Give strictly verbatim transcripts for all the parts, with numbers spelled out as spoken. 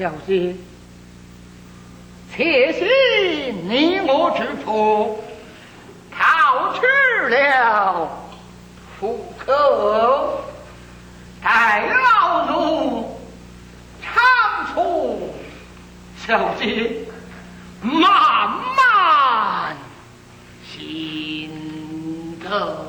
小姐，且信你我之福，逃去了虎口，待老奴长出小姐慢慢心头。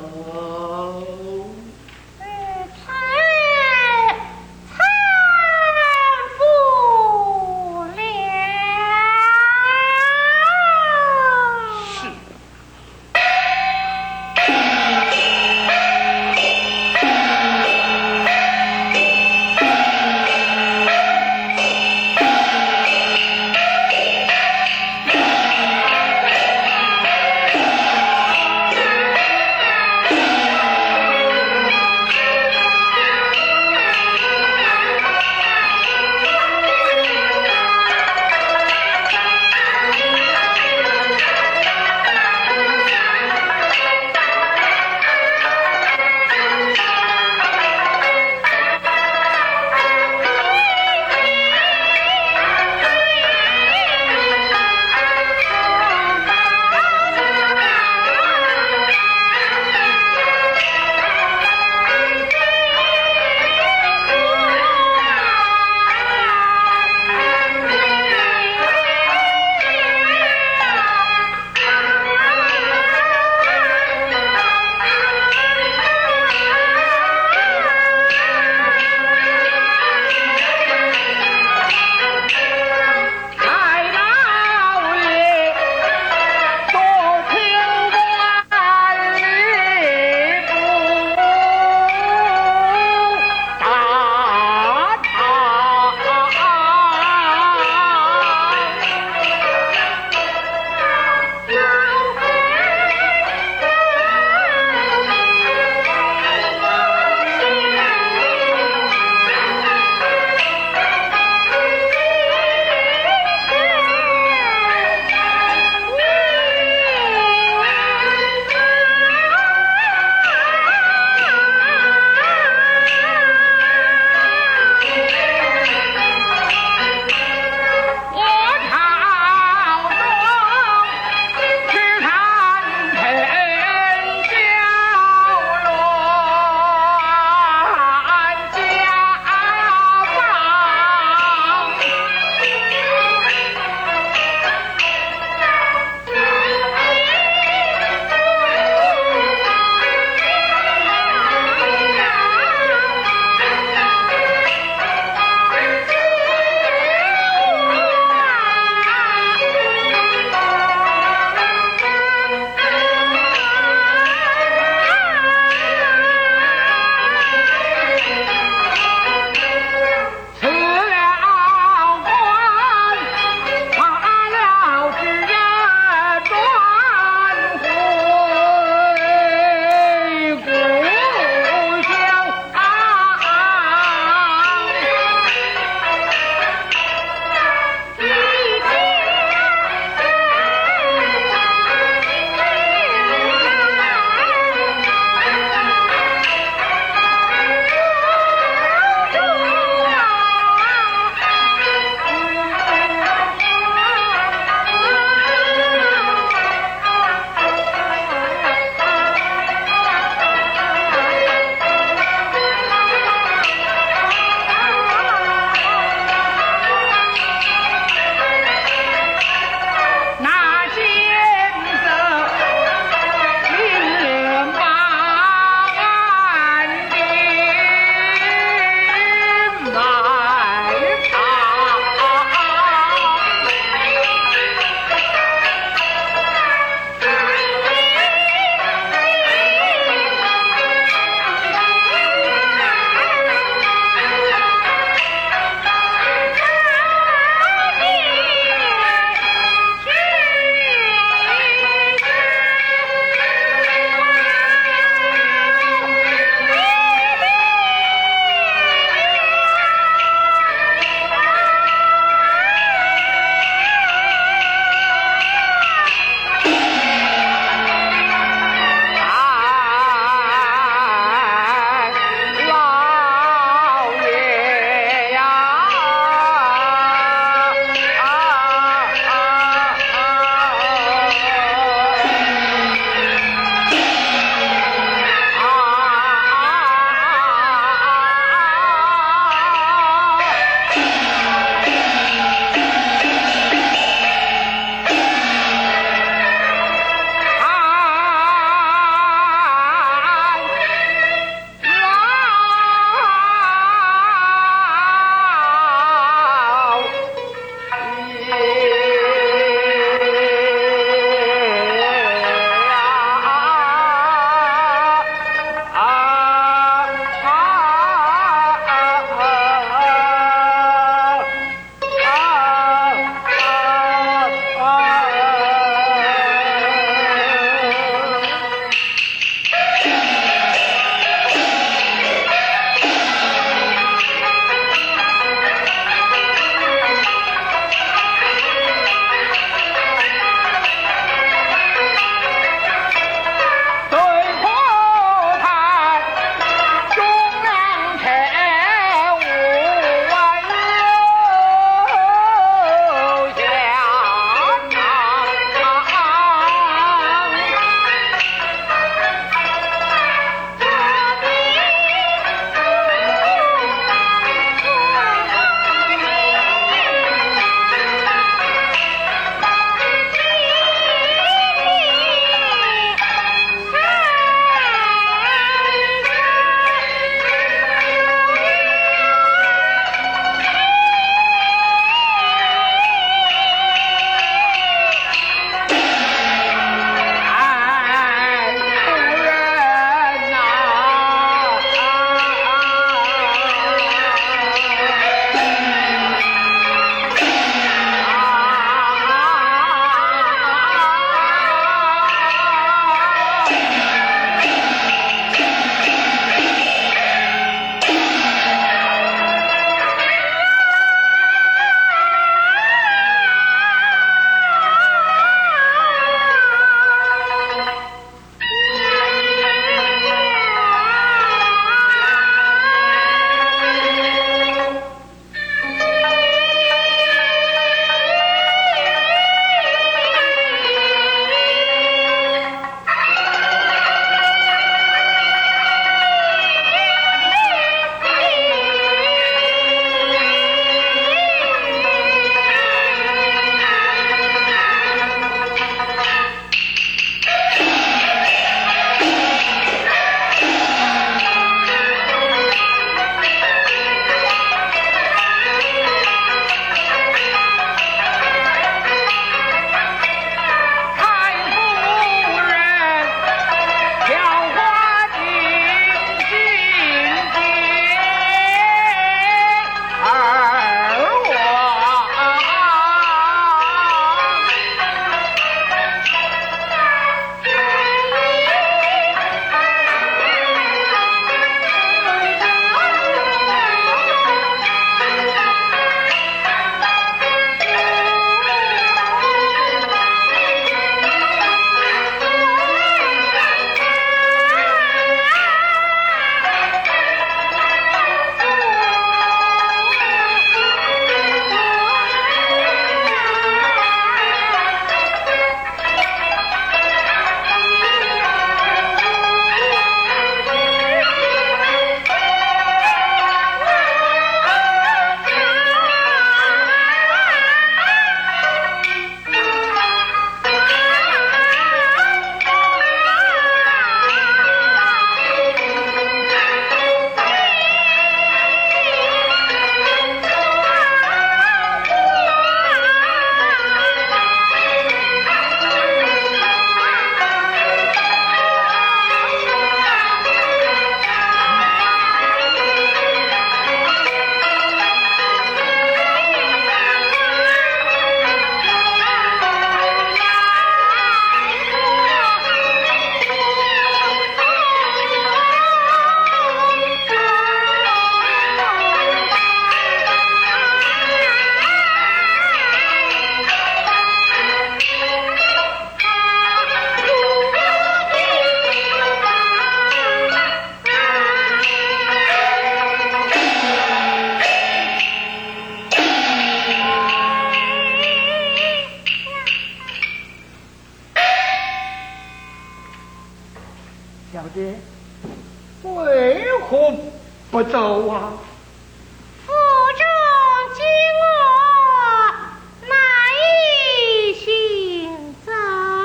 小姐，为何不走啊？ 府中今我难以行走。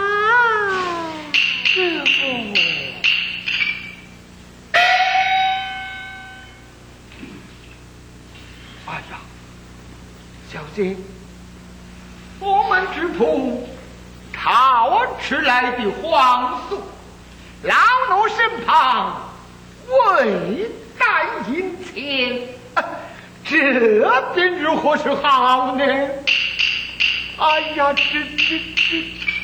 师傅，哎呀，小姐，我们知府逃吃来的黄素，老奴身旁未带银钱，这便如何是好呢？哎呀，这这这！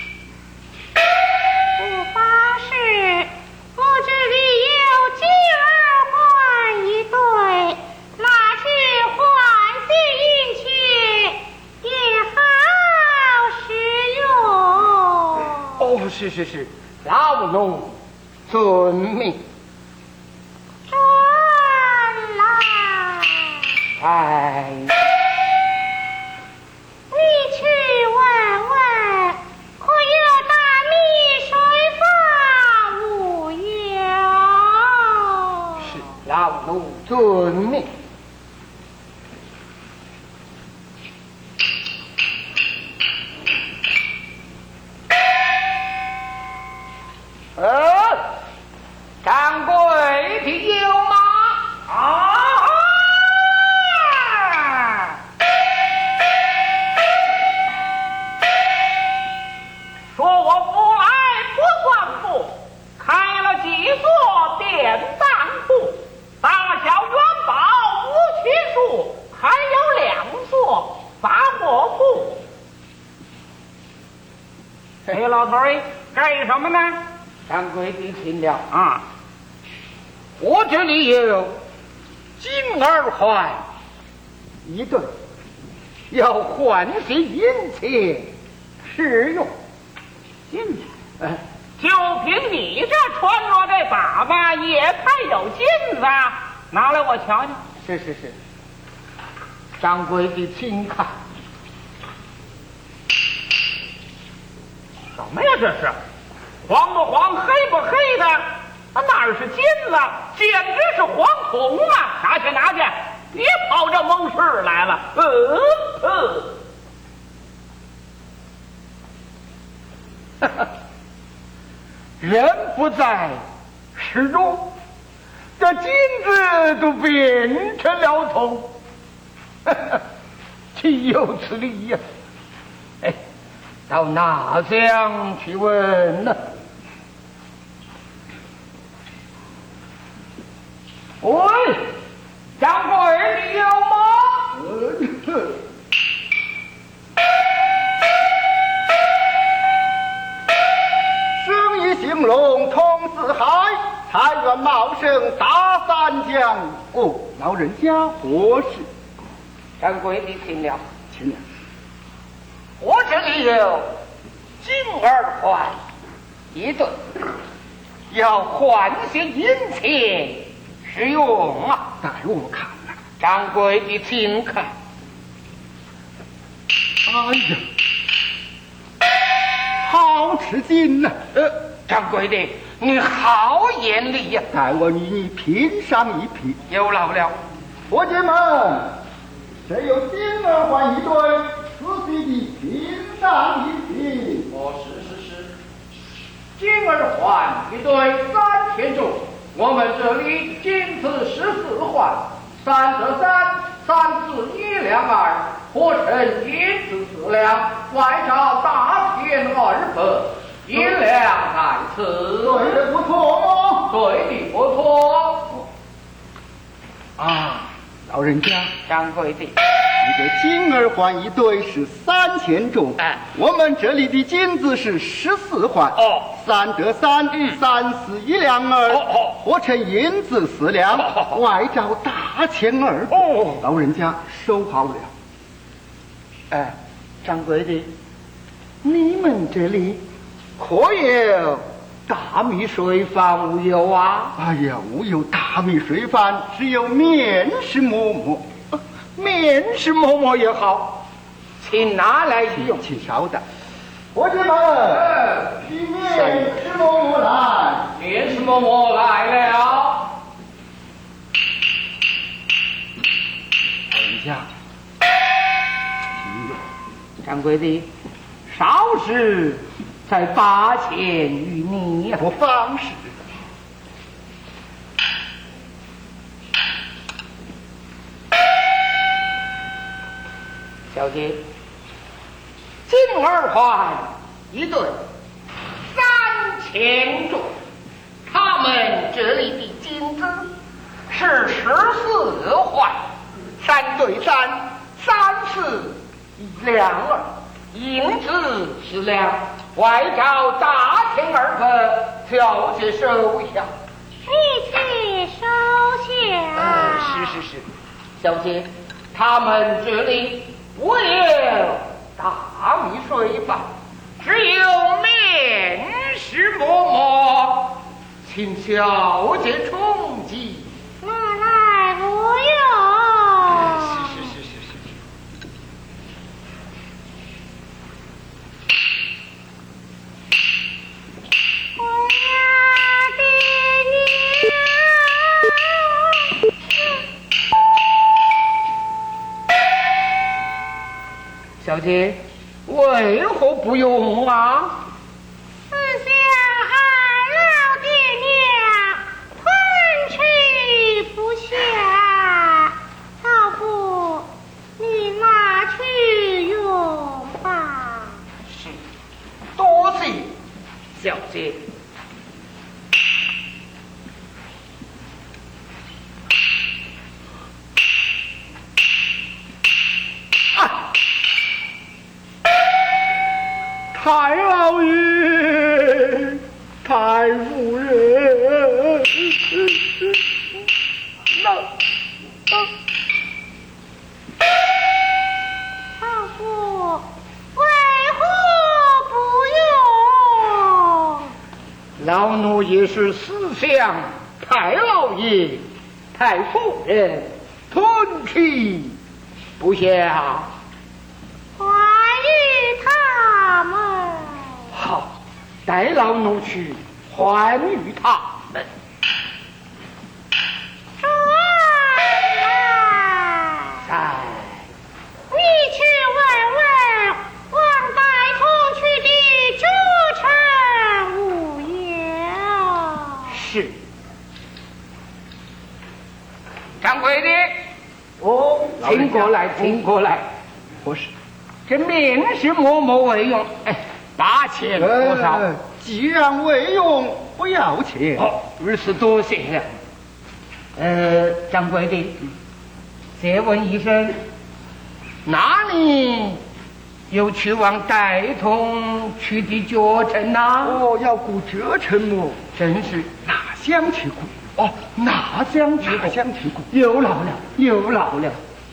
不发誓，我这里有金儿换一对，拿去换些银钱也好使用。 哦，是是是，老奴遵命。 转来， 哎， 你去问问，可有大米水发无有？ 是老奴遵命。呃，掌柜的有吗？啊！ 说我府来不算部，开了几所典当部，大小元宝无虚数，还有两所发货部。哎，老头儿，干什么呢？ 掌柜的请了， 啊， 我这里有金耳环一对，要换些银钱使用。 金子， 哎， 就凭你这穿着这打扮，也配有金子？拿来我瞧瞧。 是是是，掌柜的请看。 什么呀？这是黄不黄，黑不黑的？啊，哪是金子？简直是黄铜啊！拿去拿去，别跑这蒙事来了。呃呃， 人不在池中，这金子都变成了铜，岂有此理呀！哎，到哪乡去问呢？喂，掌柜，你有吗？ 生意兴隆通四海，财源茂盛达三江。哦，老人家何事？ 掌柜的请了， 请了。 我这里有金耳环一对，要换些银钱使用啊！ 带我看看。 掌柜的请看。 哎呀，好吃惊呐！ 呃，掌柜的，你好眼力呀！ 待我与你品赏一品。 有劳了。 伙计们，谁有金耳环一对？仔细地品赏一品。 哦，是是是，金耳环一对三千重，我们这里仅此十四环，三得三，三四一两二，合成银子四两，外照大钱二百，银两在此。 对的不错吗？ 对的不错。 啊，老人家， 掌柜的， 你的金耳环一对是三千重， 哎我们这里的金子是十四环， 哦， 三得三， 嗯三四一两二， 哦哦合成银子四两， 哦外照大钱二百， 哦老人家收好了。 哎，掌柜的，你们这里可有大米水饭无有啊？ 哎呀，无有大米水饭，只有面食馍馍。 面食馍馍也好，请拿来一用。 请稍等，伙计们，提面食馍馍来。 面是馍嬷嬷来了。 老人家，掌柜的，少时在八千余你不妨事。 小姐，金耳环一对，三千重。他们这里的金子是十四环，三对三，三四一两儿，银子十两，外招大钱二分，小姐收下。 你且收下。 呃，是是是，小姐，他们这里我有大米水饭，只有面食馍馍，请小姐充饥。 拿来无用。 是是是是是。 我呀的小姐，为何不用啊？ 思想二老爹娘吞吃不下，老夫你拿去用吧。 是，多谢小姐。 太老爷，太夫人，那老夫为何不用？ 老奴也是思想太老爷、太夫人吞吃不下。 还与他们。 好，带老奴去还与他们。 转来， 在你去问问王大同去的主城无有？ 是。掌柜的， 哦， 请过来，请过来。 不是， 这面是默默为用，哎，八千多少？ 呃既然未用，不要钱。 哦，如此多谢了。呃，掌柜的，借问一声，那你有去往岱同去的脚程呐？ 哦，要顾这程么？ 真是哪想去顾？哦，哪想去哪想去顾？ 又老了，又老了。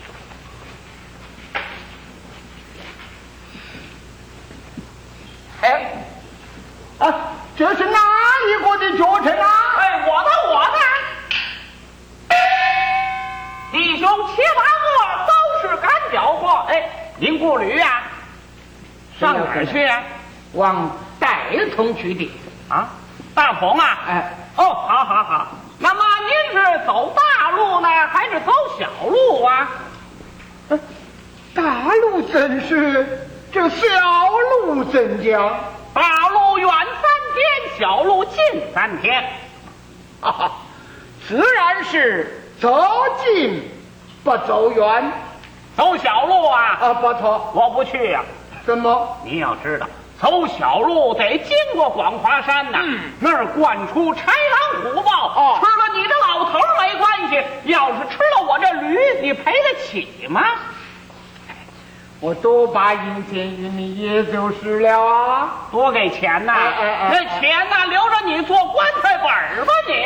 哎，啊，这是哪一个的脚程啊？ 哎，我的我的，弟兄七八个都是赶脚货。哎，您顾虑呀、上哪儿去啊？ 往岱同去的。 啊，大同啊？ 哎， 哦，好好好。那么您是走大路呢，还是走小路啊？ 呃大路怎是？这小路怎讲？ 大路远三天，小路近三天。 哈哈，自然是走近不走远。 走小路啊？ 啊，不错。 我不去呀、 怎么？ 您要知道，走小路得经过广华山呐、 嗯那儿惯出豺狼虎豹。 哦吃了你这老头儿没关系，要是吃了我这驴，你赔得起吗？ 我多把银钱与你，也就是了啊。 多给钱呐！ 哎哎哎那钱呐，留着你做棺材本儿吧你。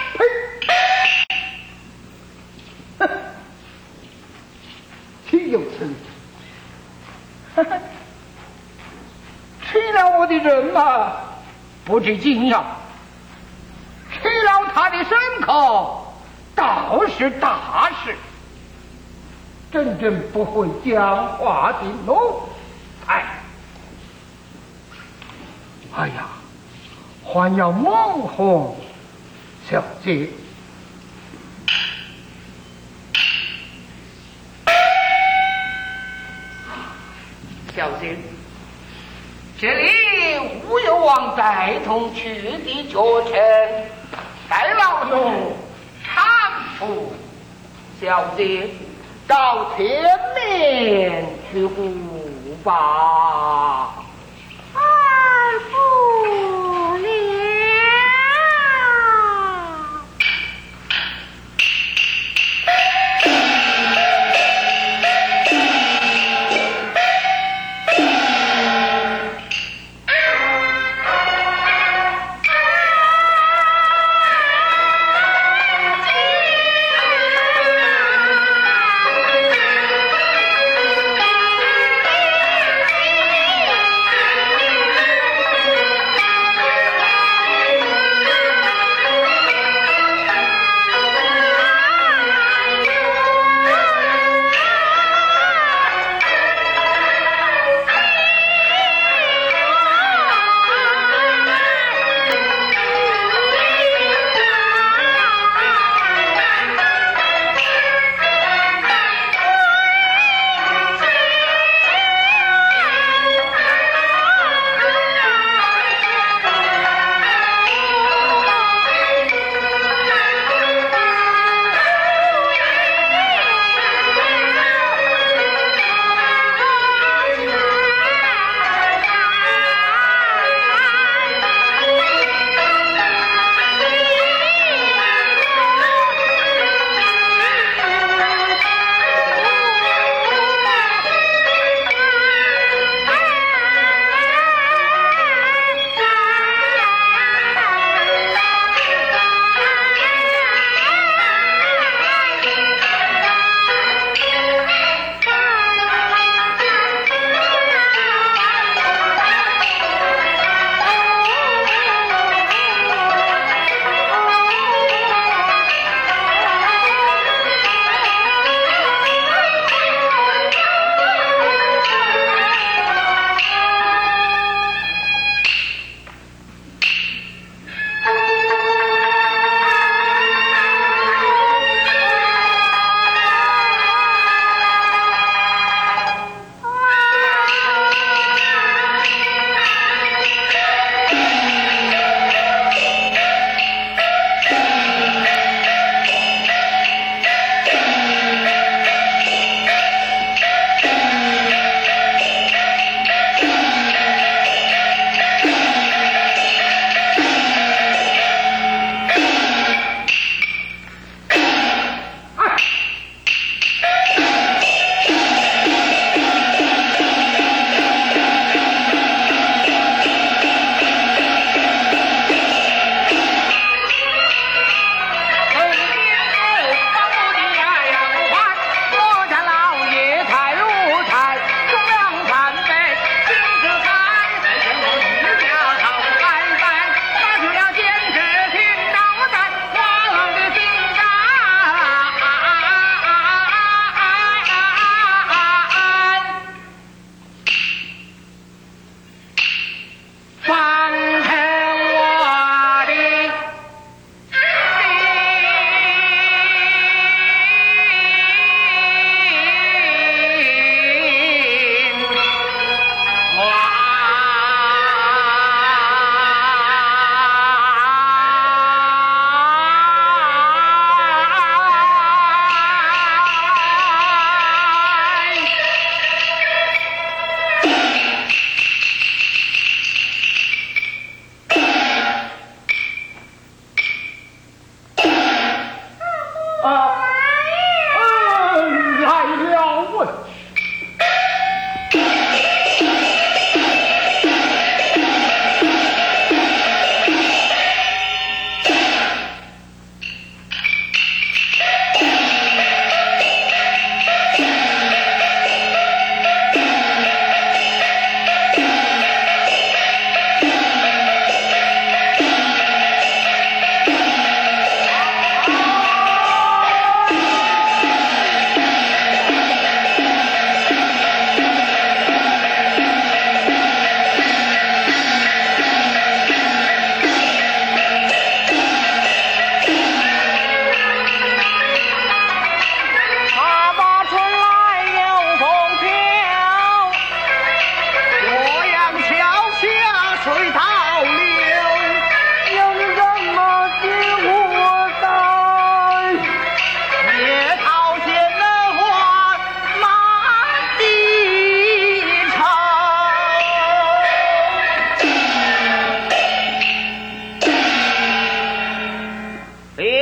呸！岂有此理！吃了我的人嘛，不知惊讶；吃了他的牲口，倒是大事。真正不会讲话的奴才。哎呀，还要猛红小姐，小姐，这里无有王带同去的脚程，待老奴搀扶小姐到前面去护吧。 二不了。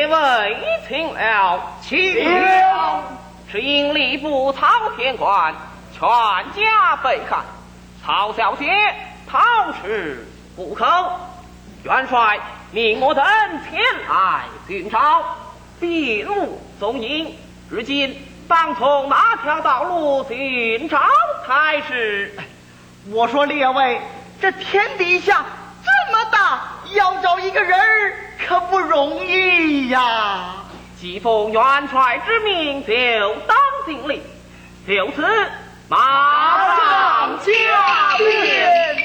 列位请了， 请了。 是因吏部曹天官全家被害，曹小姐逃迟不肯。元帅命我等前来寻找，闭路踪影。如今当从哪条道路寻找才是？ 我说列位，这天底下这么大，要找一个人可不容易呀。 既奉元帅之命，就当尽力。就此，马上加鞭。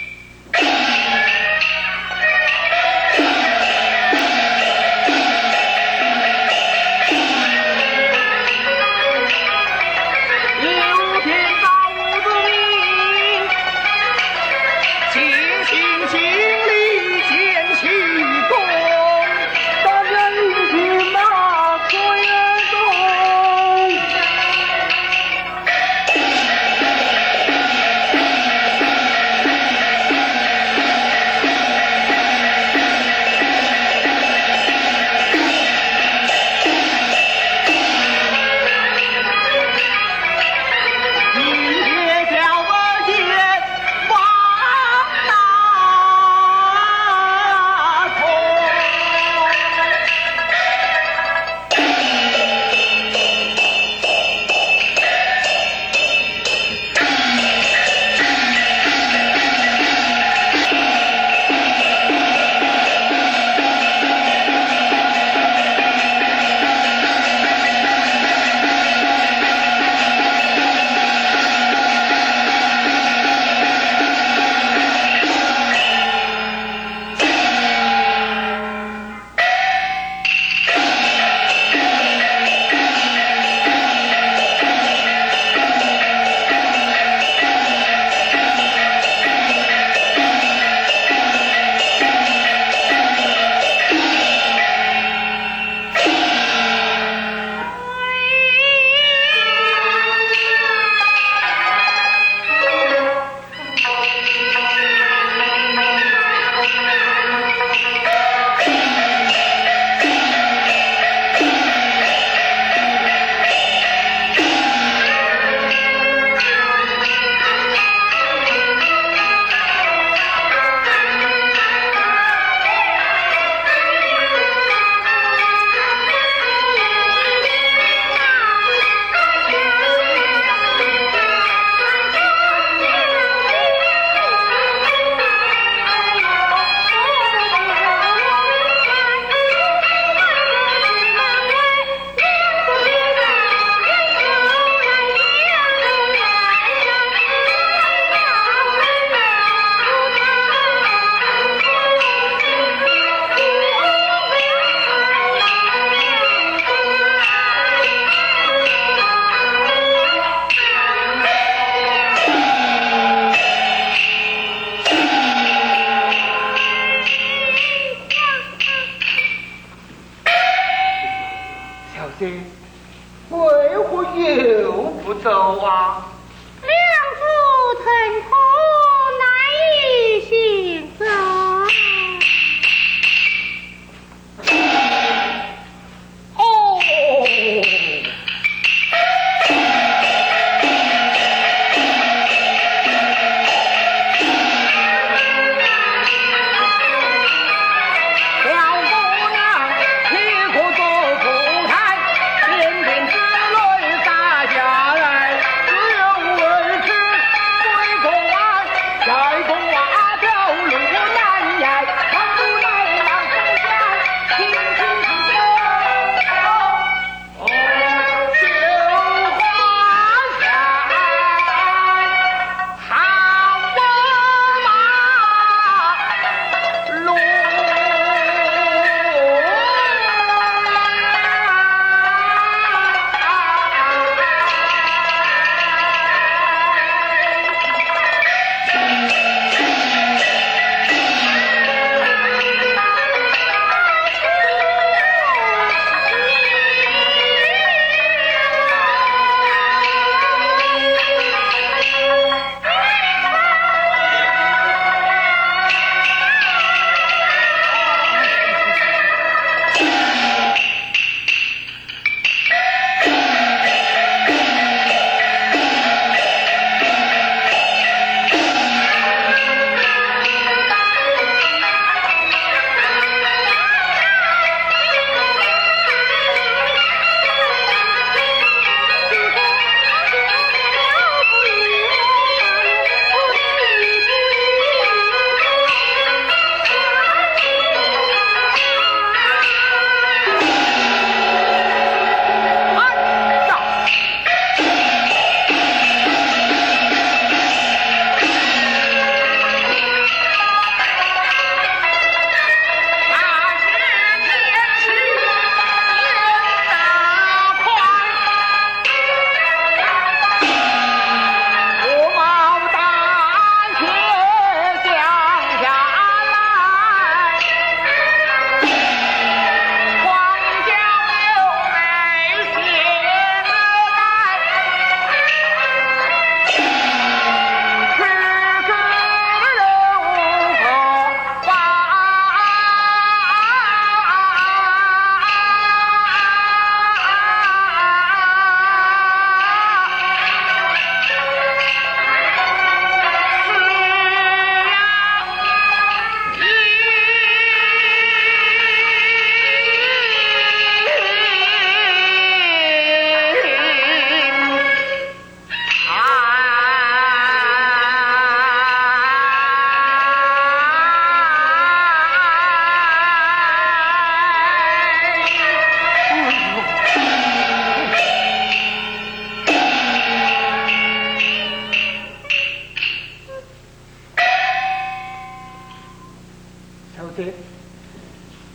为何又不走啊？ 梁父曾托难以行走。 哦。 下来，只有儿子归公啊。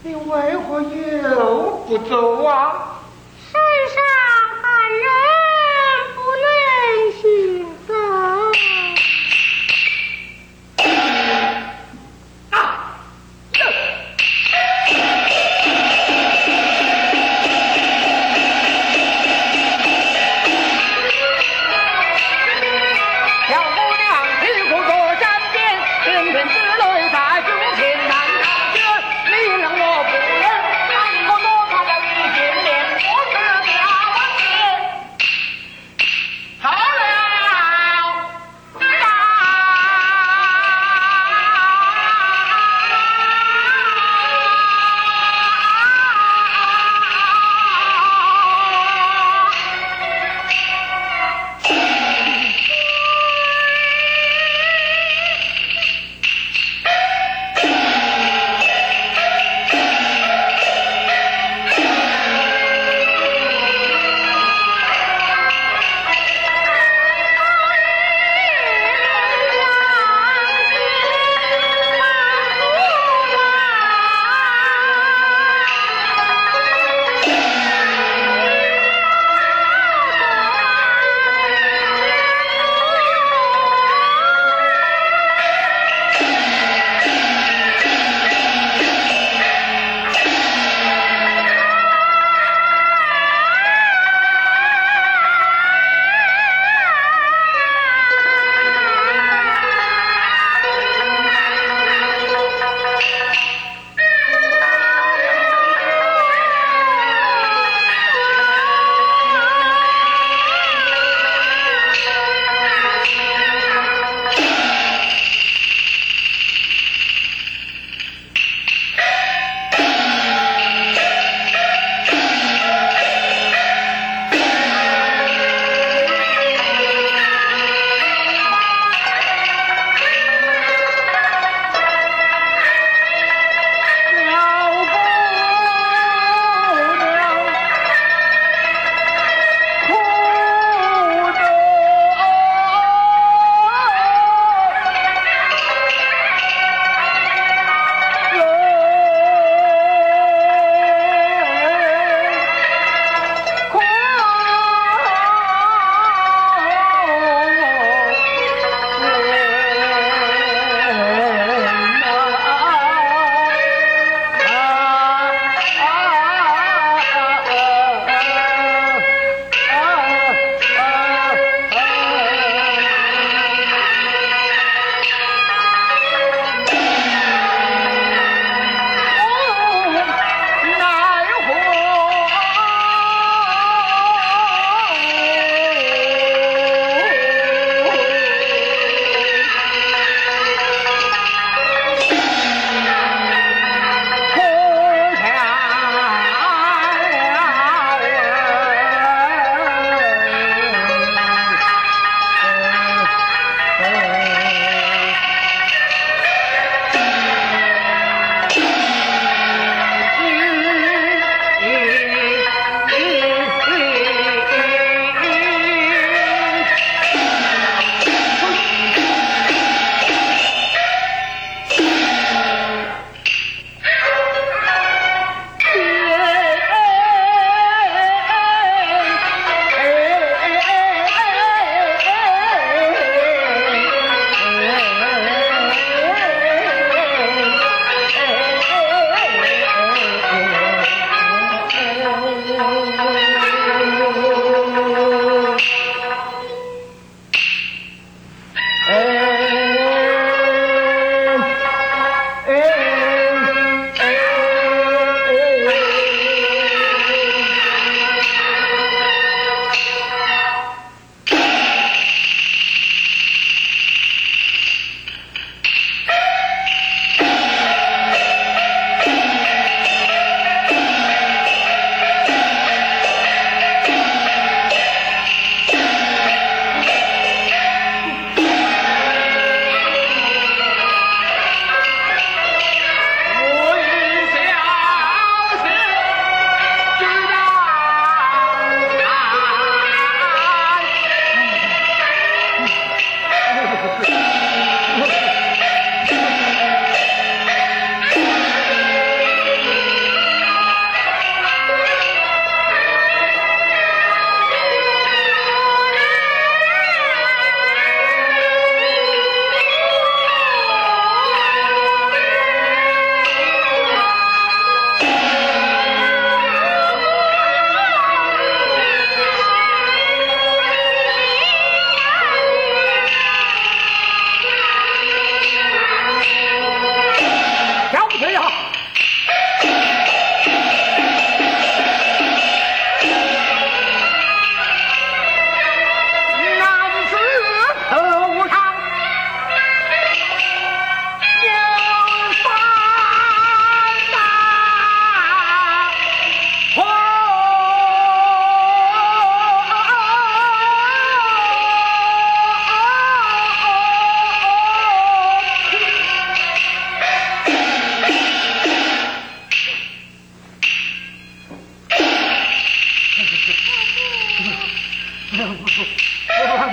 你为何又不走啊？ 世上寒人不能行走。 啊！小姑娘屁股坐山边，平平之泪在胸前难挡着。你让我不忍，难过多看了一见面。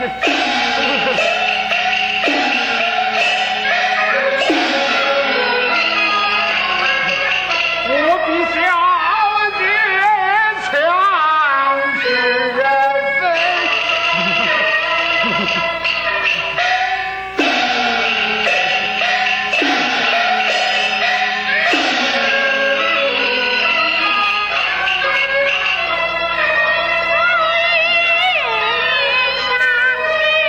上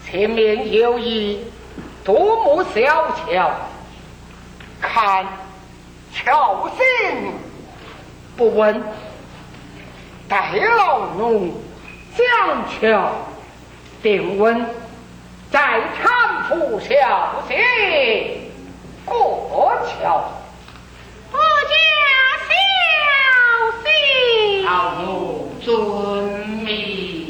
前面有一独木小桥，看桥形不稳，待老奴将桥定稳，再搀扶小姐过桥。 我家小心。 老奴遵命。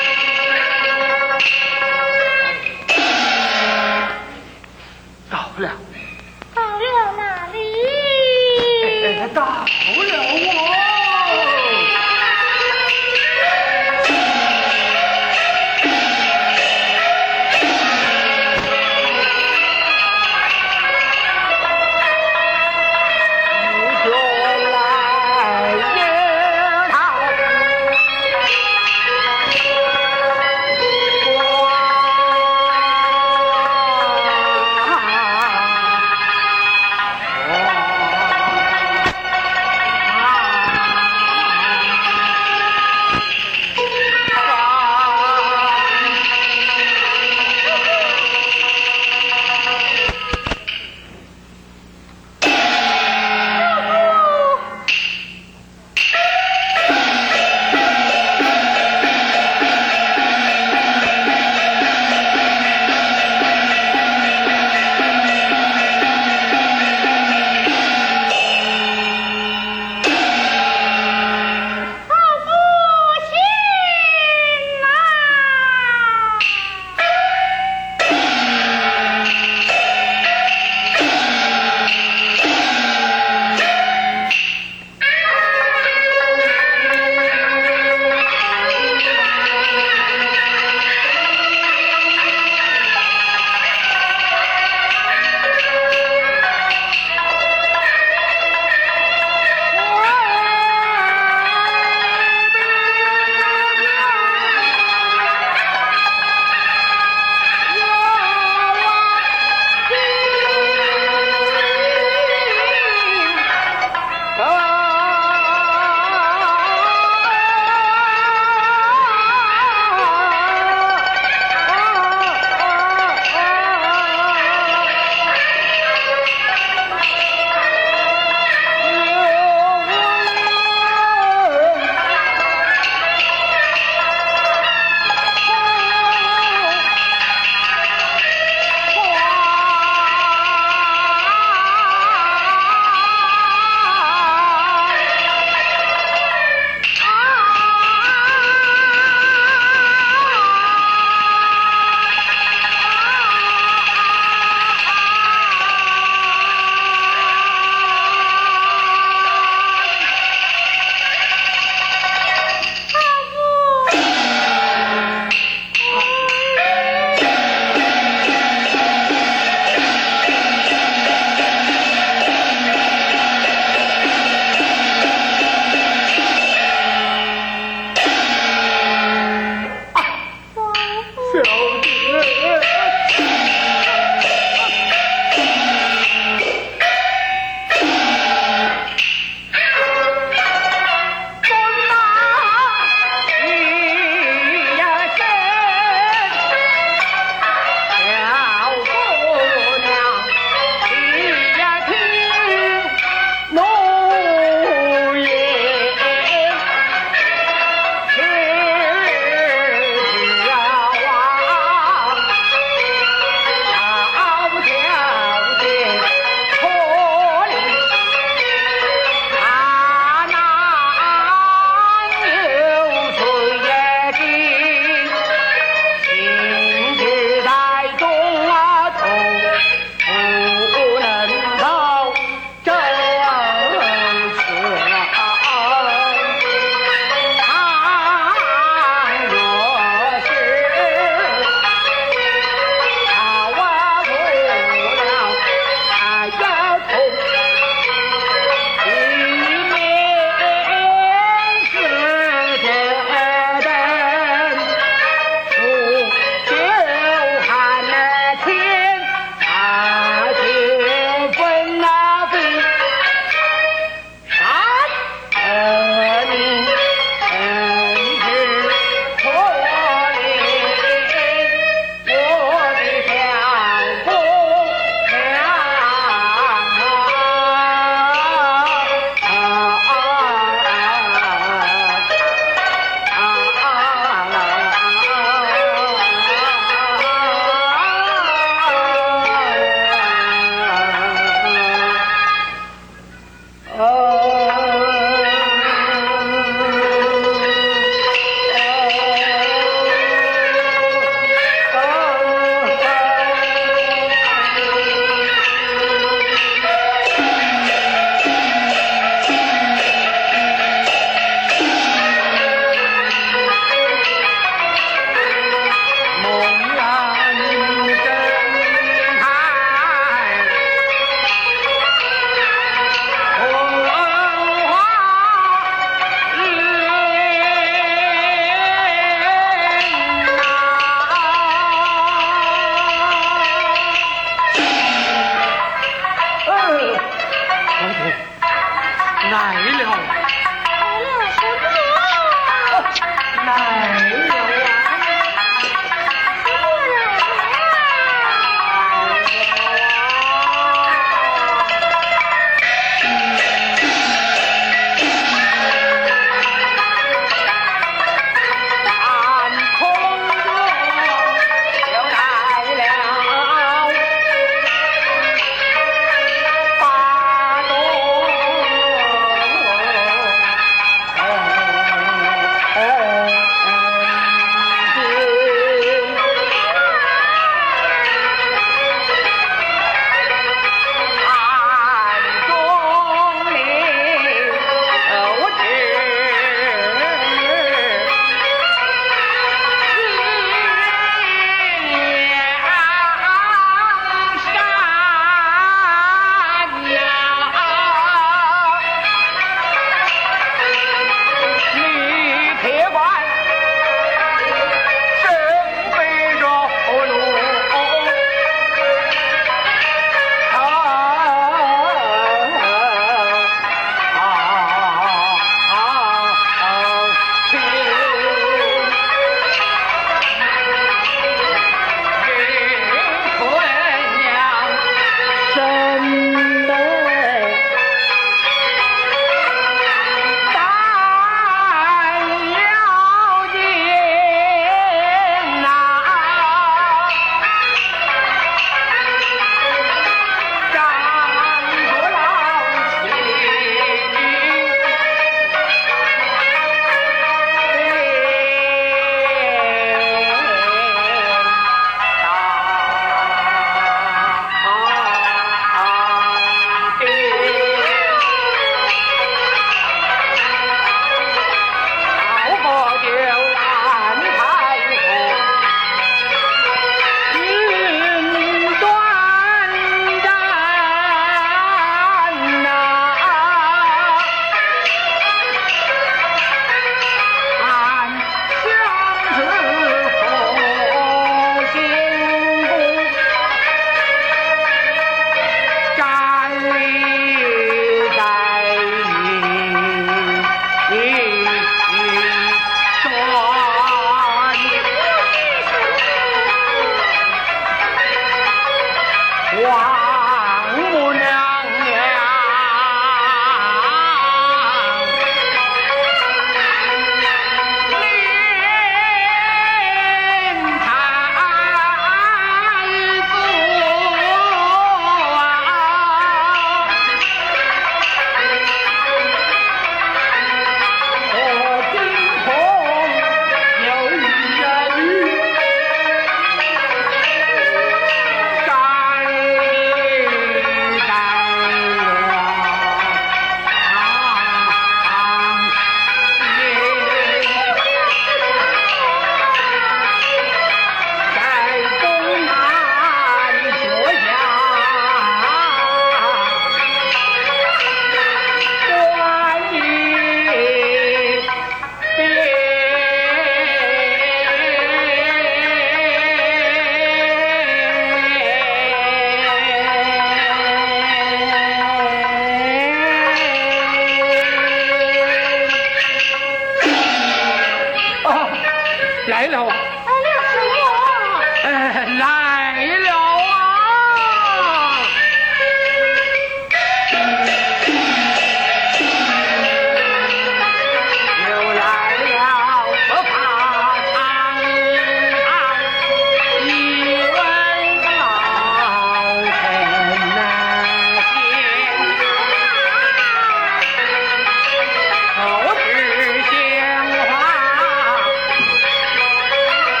口齿鲜花。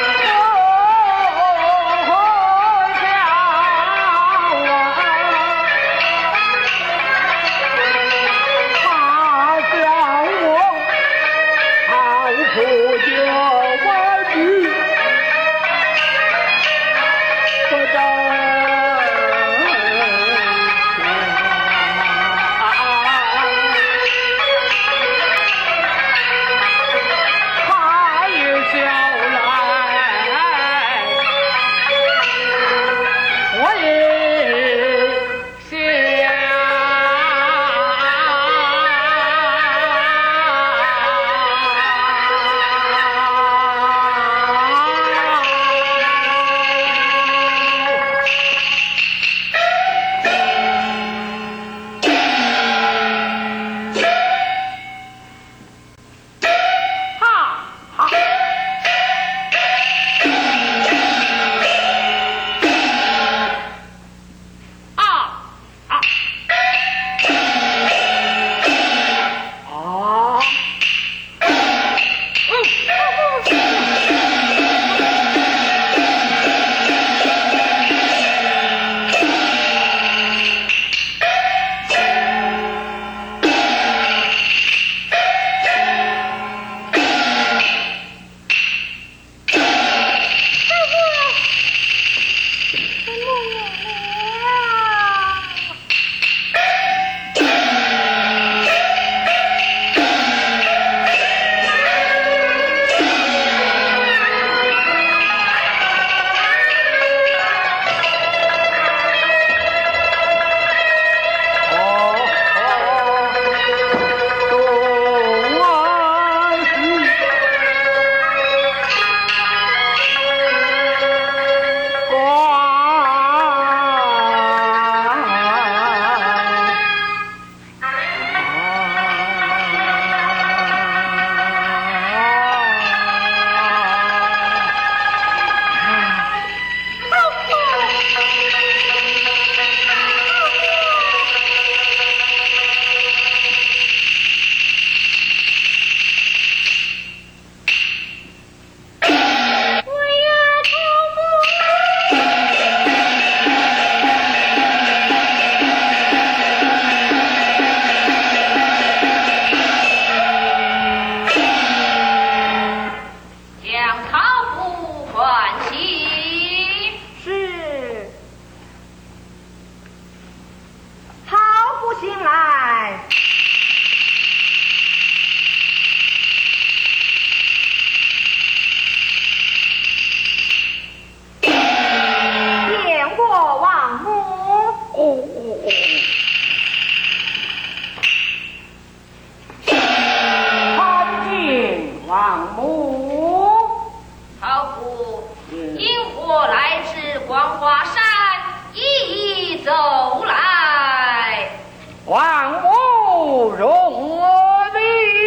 王母， 好父，因何来至光华山，一一走来？ 王母容命。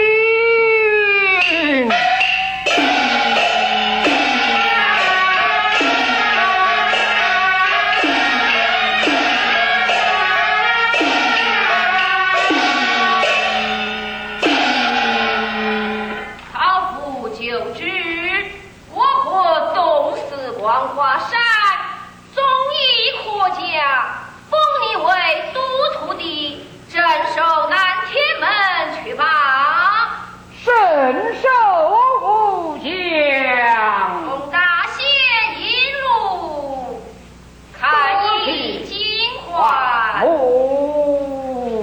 光华山忠义可嘉，封你为都督的镇守南天门去吧。 神寿无疆， 奉大仙引路，看一金环。 哦，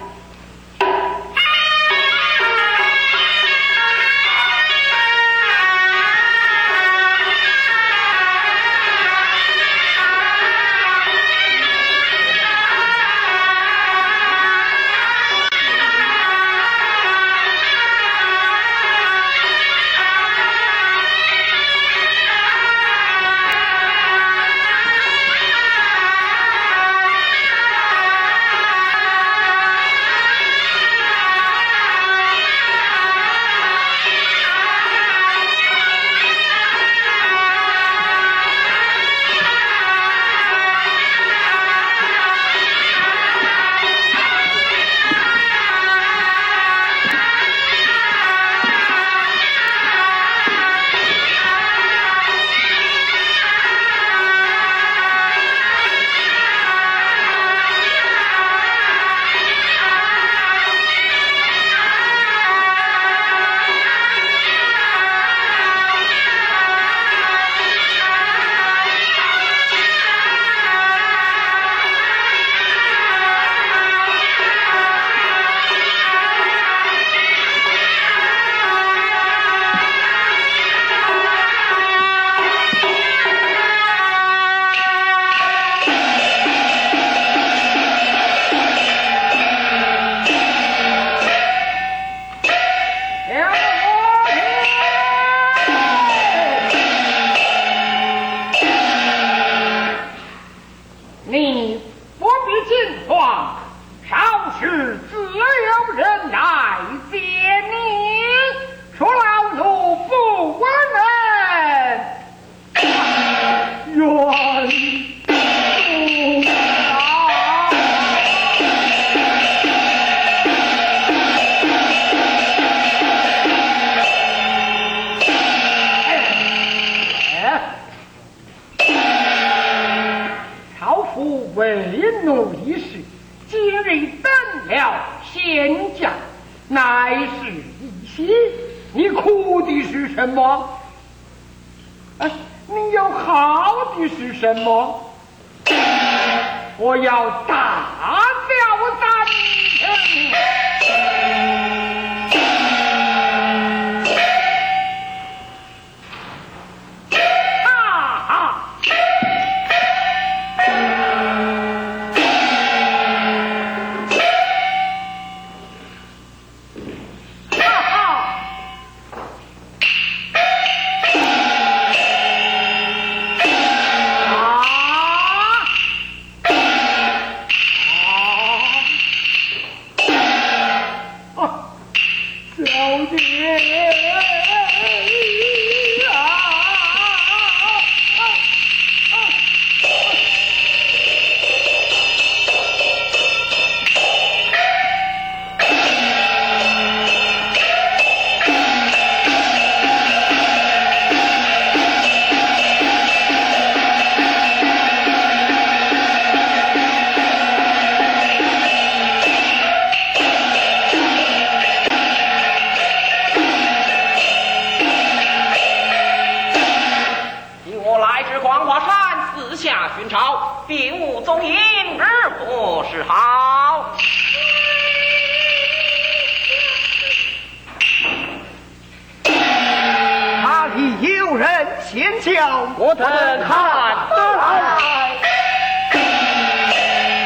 你不必惊慌，稍时自有人来接你，说老奴不能冤不啊！朝夫为奴一事，今日等了仙驾，乃是一喜。你哭的是什么？哎，你要好的是什么？我要大表赞成。 寻找，并无踪影，而何是好？ 哪里有人前叫？ 我等看得来。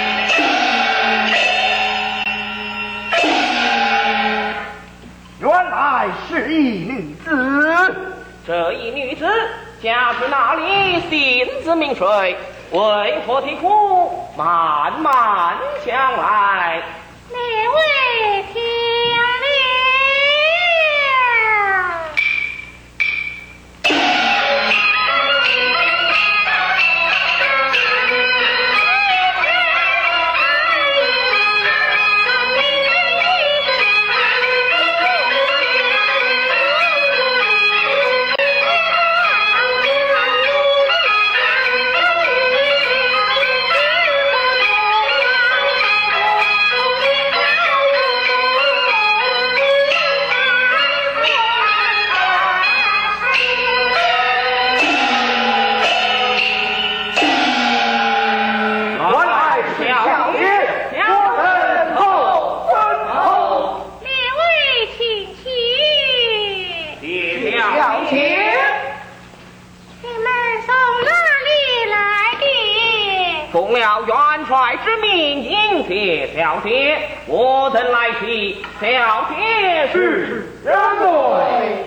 原来是一女子。 这一女子家住哪里？姓字名谁？为何啼哭？慢慢将来。 列位听了。 奉了元帅之命迎接小姐，我等来提小姐是人对。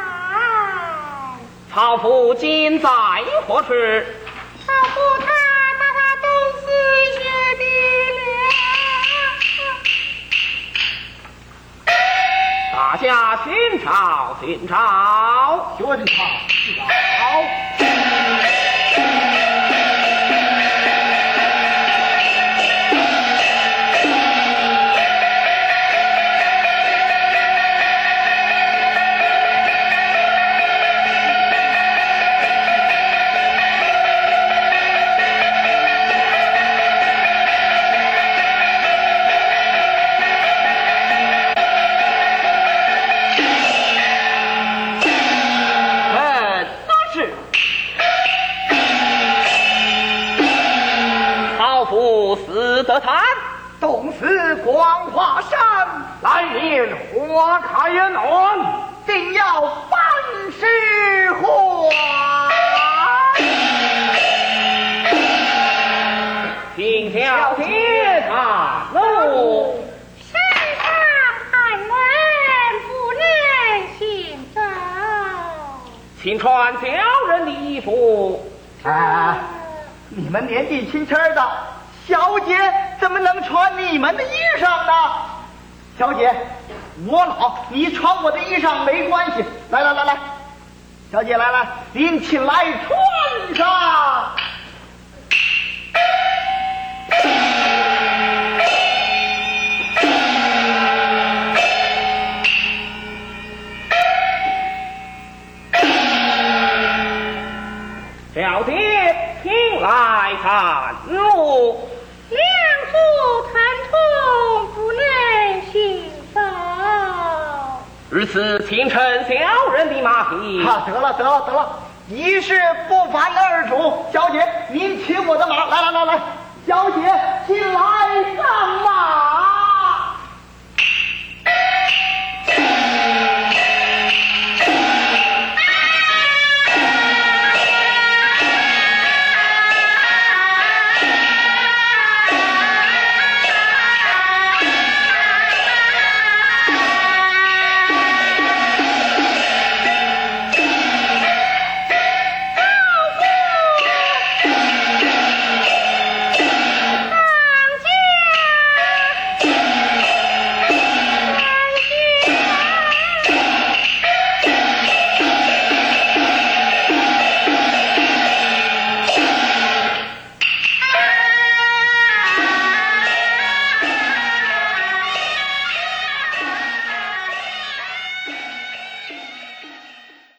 曹府今在何处？ 曹府他把他东四学的了。 大家寻找寻找， 学的他好。死得谈， 东四光华山， 来年花开恩恩， 定要万事还。 听小姐谈路， 山上寒门不能行走， 请穿小人的衣服。 啊，你们年纪轻轻的。小姐怎么能穿你们的衣裳呢？小姐，我老，你穿我的衣裳没关系。来来来来，小姐来来，您起来穿上。 小姐，请来看路。 两足疼痛不能行走， 如此请乘小人的马匹。 啊，得了得了得了，一事不烦二主。小姐，您骑我的马，来来来来，小姐请来上马。